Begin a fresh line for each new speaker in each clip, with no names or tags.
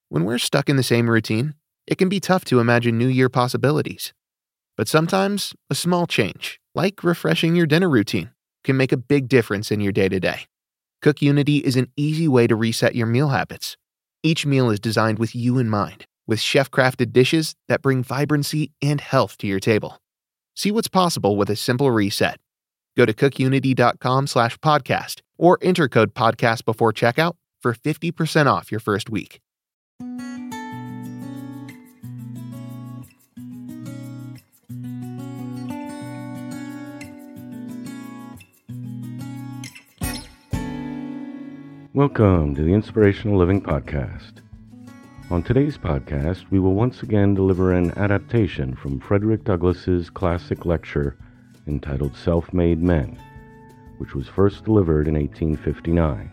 When we're stuck in the same routine, it can be tough to imagine new year possibilities. But sometimes, a small change, like refreshing your dinner routine, can make a big difference in your day-to-day. Cook Unity is an easy way to reset your meal habits. Each meal is designed with you in mind, with chef-crafted dishes that bring vibrancy and health to your table. See what's possible with a simple reset. Go to cookunity.com/podcast or enter code podcast before checkout for 50% off your first week.
Welcome to the Inspirational Living Podcast. On today's podcast, we will once again deliver an adaptation from Frederick Douglass's classic lecture entitled Self-Made Men, which was first delivered in 1859.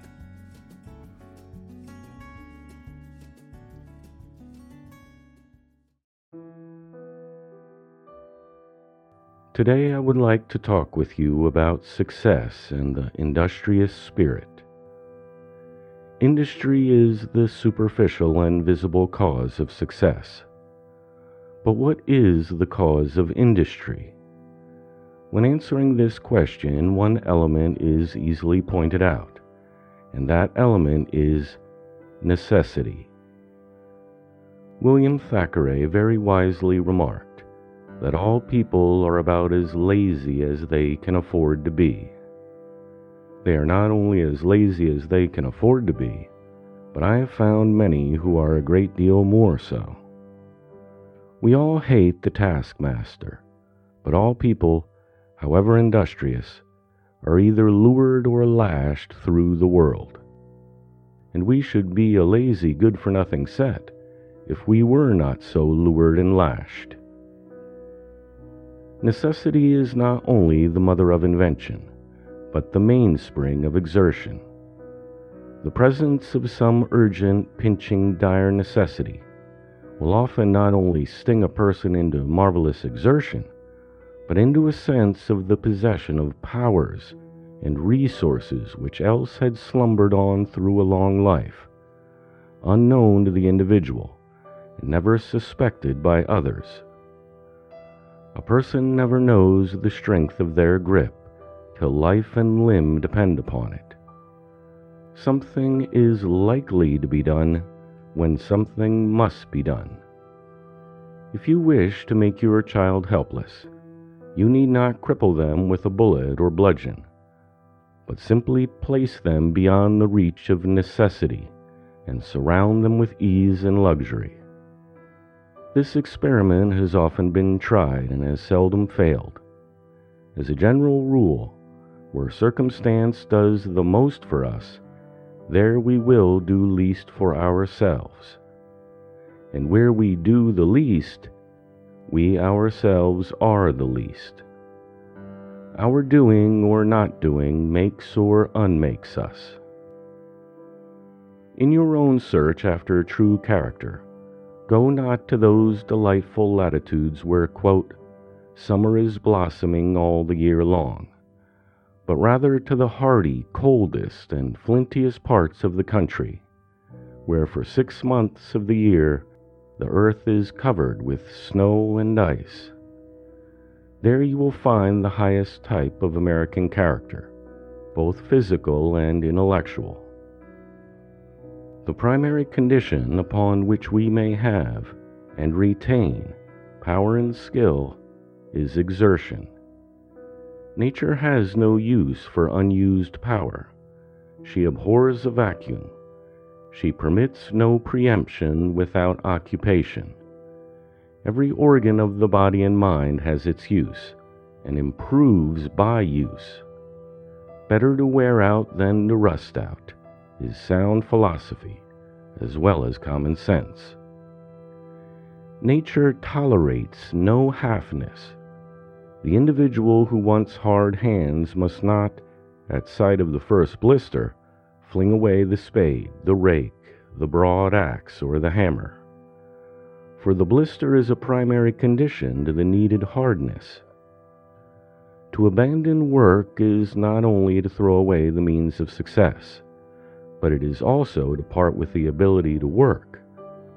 Today I would like to talk with you about success and the industrious spirit. Industry is the superficial and visible cause of success. But what is the cause of industry? When answering this question, one element is easily pointed out, and that element is necessity. William Thackeray very wisely remarked that all people are about as lazy as they can afford to be. They are not only as lazy as they can afford to be, but I have found many who are a great deal more so. We all hate the taskmaster, but all people, however industrious, are either lured or lashed through the world. And we should be a lazy, good-for-nothing set if we were not so lured and lashed. Necessity is not only the mother of invention, but the mainspring of exertion. The presence of some urgent, pinching, dire necessity will often not only sting a person into marvelous exertion, but into a sense of the possession of powers and resources which else had slumbered on through a long life, unknown to the individual, and never suspected by others. A person never knows the strength of their grip till life and limb depend upon it. Something is likely to be done when something must be done. If you wish to make your child helpless, you need not cripple them with a bullet or bludgeon, but simply place them beyond the reach of necessity and surround them with ease and luxury. This experiment has often been tried and has seldom failed. As a general rule, where circumstance does the most for us, there we will do least for ourselves. And where we do the least, we ourselves are the least. Our doing or not doing makes or unmakes us. In your own search after true character, go not to those delightful latitudes where, quote, summer is blossoming all the year long, but rather to the hardy, coldest, and flintiest parts of the country, where for 6 months of the year the earth is covered with snow and ice. There you will find the highest type of American character, both physical and intellectual. The primary condition upon which we may have and retain power and skill is exertion. Nature has no use for unused power. She abhors a vacuum. She permits no preemption without occupation. Every organ of the body and mind has its use, and improves by use. Better to wear out than to rust out is sound philosophy, as well as common sense. Nature tolerates no halfness. The individual who wants hard hands must not, at sight of the first blister, fling away the spade, the rake, the broad axe, or the hammer. For the blister is a primary condition to the needed hardness. To abandon work is not only to throw away the means of success, but it is also to part with the ability to work,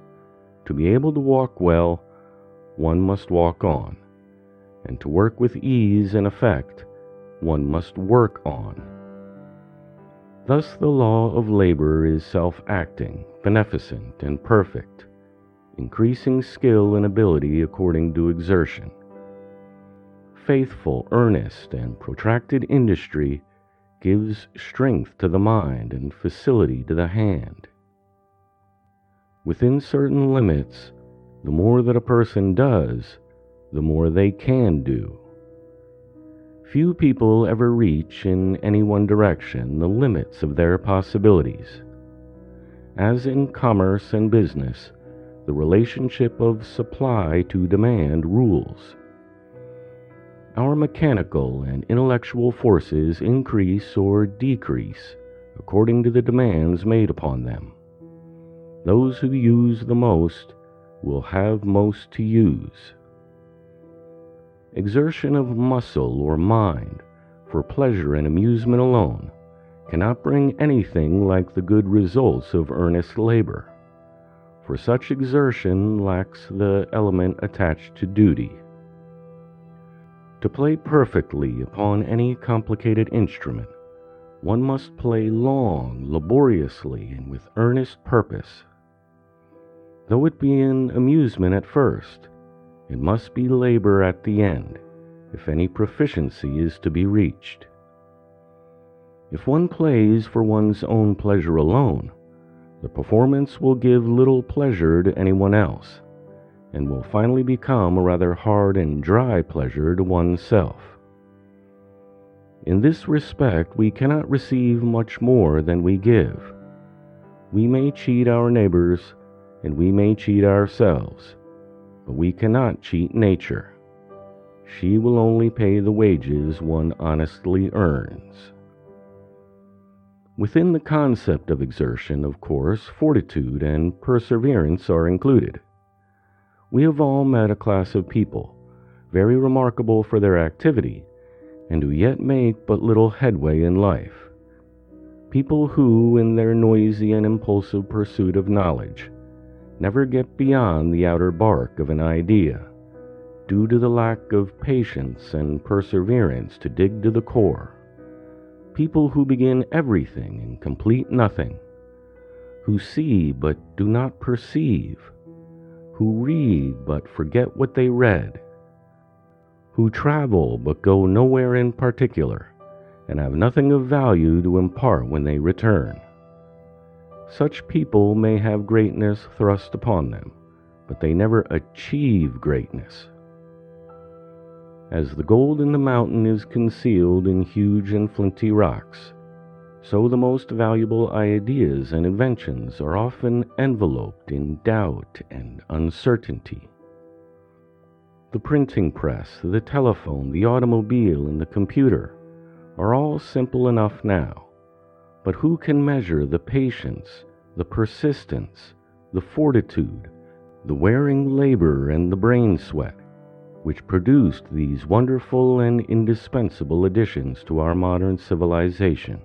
To be able to walk well, one must walk on, and to work with ease and effect, one must work on. Thus the law of labor is self-acting, beneficent, and perfect, increasing skill and ability according to exertion. Faithful, earnest, and protracted industry gives strength to the mind and facility to the hand. Within certain limits, the more that a person does, the more they can do. Few people ever reach in any one direction the limits of their possibilities. As in commerce and business, the relationship of supply to demand rules. Our mechanical and intellectual forces increase or decrease according to the demands made upon them. Those who use the most will have most to use. Exertion of muscle or mind for pleasure and amusement alone cannot bring anything like the good results of earnest labor, for such exertion lacks the element attached to duty. To play perfectly upon any complicated instrument, one must play long, laboriously, and with earnest purpose. Though it be an amusement at first, it must be labor at the end, if any proficiency is to be reached. If one plays for one's own pleasure alone, the performance will give little pleasure to anyone else, and will finally become a rather hard and dry pleasure to oneself. In this respect, we cannot receive much more than we give. We may cheat our neighbors, and we may cheat ourselves, but we cannot cheat nature. She will only pay the wages one honestly earns. Within the concept of exertion, of course, fortitude and perseverance are included. We have all met a class of people, very remarkable for their activity, and who yet make but little headway in life. People who, in their noisy and impulsive pursuit of knowledge, never get beyond the outer bark of an idea, due to the lack of patience and perseverance to dig to the core. People who begin everything and complete nothing, who see but do not perceive, who read but forget what they read, who travel but go nowhere in particular, and have nothing of value to impart when they return. Such people may have greatness thrust upon them, but they never achieve greatness. As the gold in the mountain is concealed in huge and flinty rocks, so the most valuable ideas and inventions are often enveloped in doubt and uncertainty. The printing press, the telephone, the automobile, and the computer are all simple enough now, but who can measure the patience, the persistence, the fortitude, the wearing labor, and the brain sweat which produced these wonderful and indispensable additions to our modern civilization?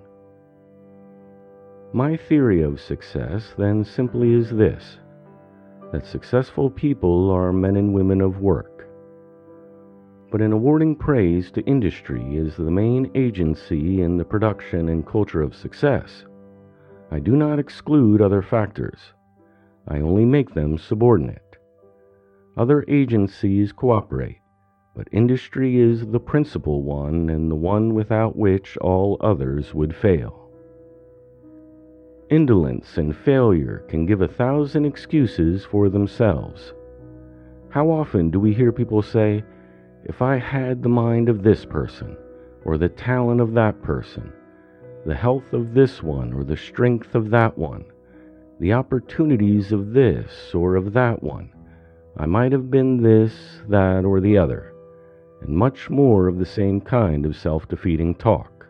My theory of success, then, simply is this, that successful people are men and women of work. But in awarding praise to industry as the main agency in the production and culture of success, I do not exclude other factors. I only make them subordinate. Other agencies cooperate, but industry is the principal one and the one without which all others would fail. Indolence and failure can give 1,000 excuses for themselves. How often do we hear people say, "If I had the mind of this person, or the talent of that person, the health of this one, or the strength of that one, the opportunities of this or of that one, I might have been this, that, or the other," and much more of the same kind of self-defeating talk.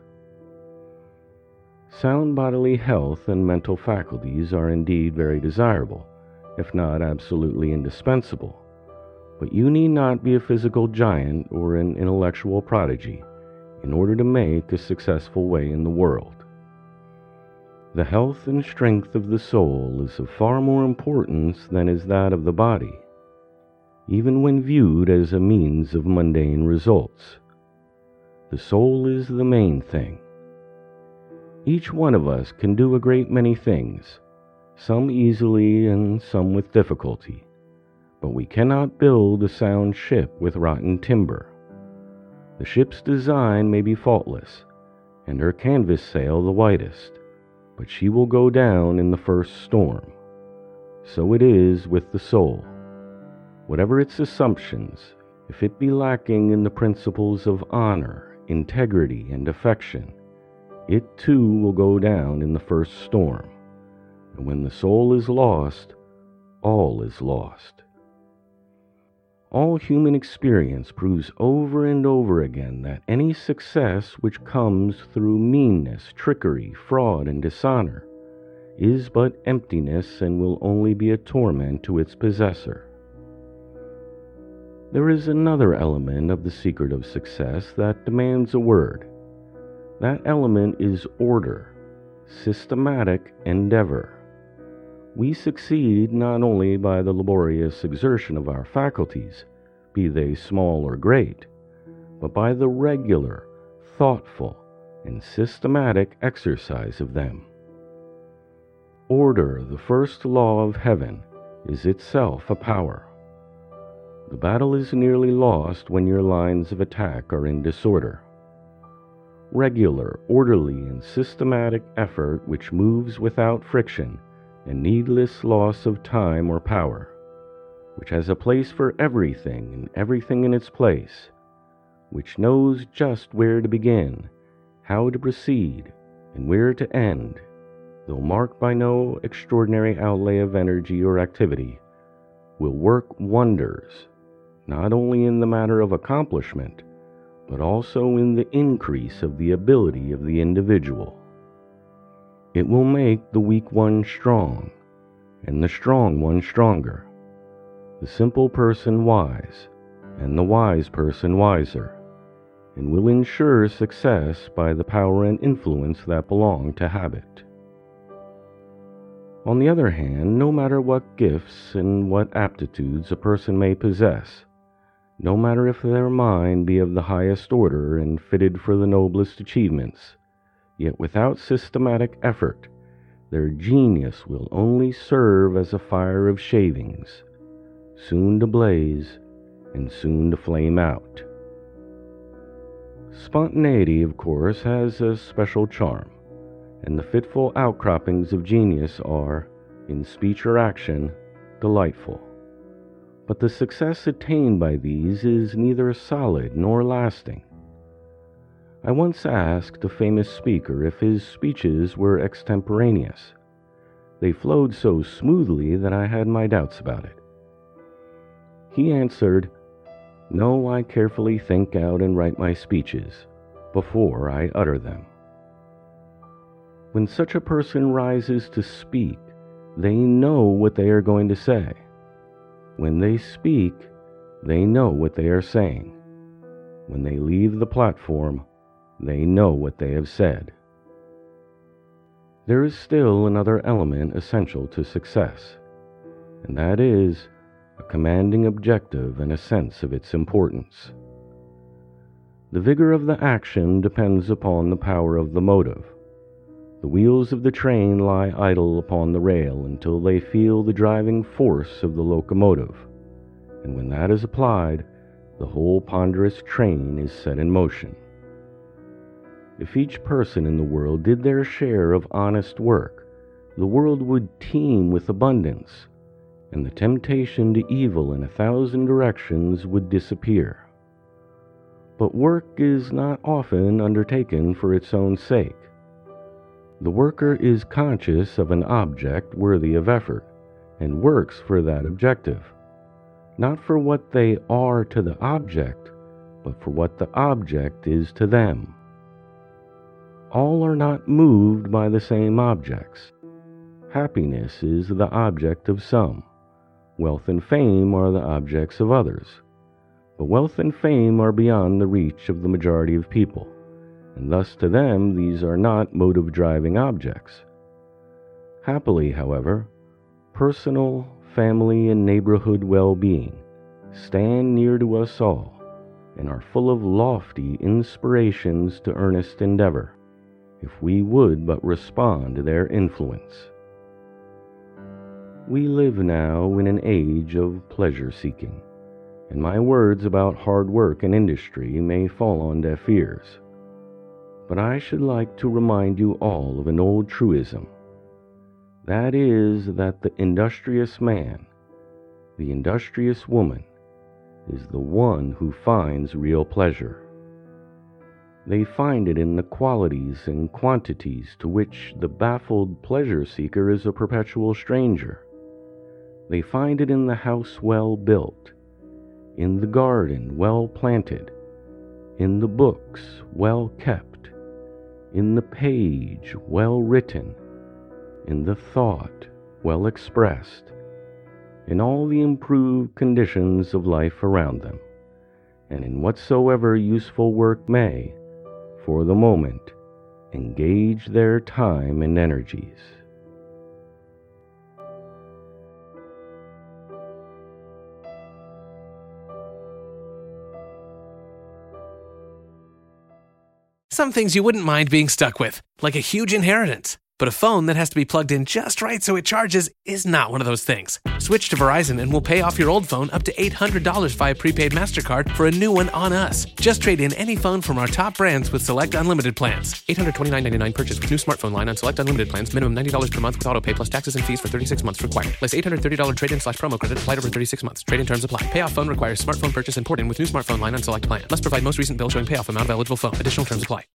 Sound bodily health and mental faculties are indeed very desirable, if not absolutely indispensable, but you need not be a physical giant or an intellectual prodigy in order to make a successful way in the world. The health and strength of the soul is of far more importance than is that of the body, even when viewed as a means of mundane results. The soul is the main thing. Each one of us can do a great many things, some easily and some with difficulty, but we cannot build a sound ship with rotten timber. The ship's design may be faultless, and her canvas sail the whitest, but she will go down in the first storm. So it is with the soul. Whatever its assumptions, if it be lacking in the principles of honor, integrity, and affection, it too will go down in the first storm. And when the soul is lost, all is lost. All human experience proves over and over again that any success which comes through meanness, trickery, fraud, and dishonor is but emptiness and will only be a torment to its possessor. There is another element of the secret of success that demands a word. That element is order, systematic endeavor. We succeed not only by the laborious exertion of our faculties, be they small or great, but by the regular, thoughtful, and systematic exercise of them. Order, the first law of heaven, is itself a power. The battle is nearly lost when your lines of attack are in disorder. Regular, orderly, and systematic effort which moves without friction and needless loss of time or power, which has a place for everything and everything in its place, which knows just where to begin, how to proceed, and where to end, though marked by no extraordinary outlay of energy or activity, will work wonders, not only in the matter of accomplishment, but also in the increase of the ability of the individual. It will make the weak one strong, and the strong one stronger, the simple person wise, and the wise person wiser, and will ensure success by the power and influence that belong to habit. On the other hand, no matter what gifts and what aptitudes a person may possess, no matter if their mind be of the highest order and fitted for the noblest achievements, yet without systematic effort, their genius will only serve as a fire of shavings, soon to blaze and soon to flame out. Spontaneity, of course, has a special charm, and the fitful outcroppings of genius are, in speech or action, delightful. But the success attained by these is neither solid nor lasting. I once asked a famous speaker if his speeches were extemporaneous. They flowed so smoothly that I had my doubts about it. He answered, "No, I carefully think out and write my speeches before I utter them." When such a person rises to speak, they know what they are going to say. When they speak, they know what they are saying. When they leave the platform, they know what they have said. There is still another element essential to success, and that is a commanding objective and a sense of its importance. The vigor of the action depends upon the power of the motive. The wheels of the train lie idle upon the rail until they feel the driving force of the locomotive, and when that is applied, the whole ponderous train is set in motion. If each person in the world did their share of honest work, the world would teem with abundance, and the temptation to evil in 1,000 directions would disappear. But work is not often undertaken for its own sake. The worker is conscious of an object worthy of effort, and works for that objective, not for what they are to the object, but for what the object is to them. All are not moved by the same objects. Happiness is the object of some. Wealth and fame are the objects of others. But wealth and fame are beyond the reach of the majority of people, and thus to them these are not motive-driving objects. Happily, however, personal, family, and neighborhood well-being stand near to us all and are full of lofty inspirations to earnest endeavor, if we would but respond to their influence. We live now in an age of pleasure-seeking, and my words about hard work and industry may fall on deaf ears. But I should like to remind you all of an old truism. That is that the industrious man, the industrious woman, is the one who finds real pleasure. They find it in the qualities and quantities to which the baffled pleasure seeker is a perpetual stranger. They find it in the house well built, in the garden well planted, in the books well kept, in the page well written, in the thought well expressed, in all the improved conditions of life around them, and in whatsoever useful work may, for the moment, engage their time and energies.
Some things you wouldn't mind being stuck with, like a huge inheritance. But a phone that has to be plugged in just right so it charges is not one of those things. Switch to Verizon and we'll pay off your old phone up to $800 via prepaid MasterCard for a new one on us. Just trade in any phone from our top brands with select unlimited plans. $829.99 purchase with new smartphone line on select unlimited plans. Minimum $90 per month with auto pay plus taxes and fees for 36 months required. Less $830 trade-in/promo credit applied over 36 months. Trade-in terms apply. Payoff phone requires smartphone purchase and port-in with new smartphone line on select plan. Must provide most recent bill showing payoff amount of eligible phone. Additional terms apply.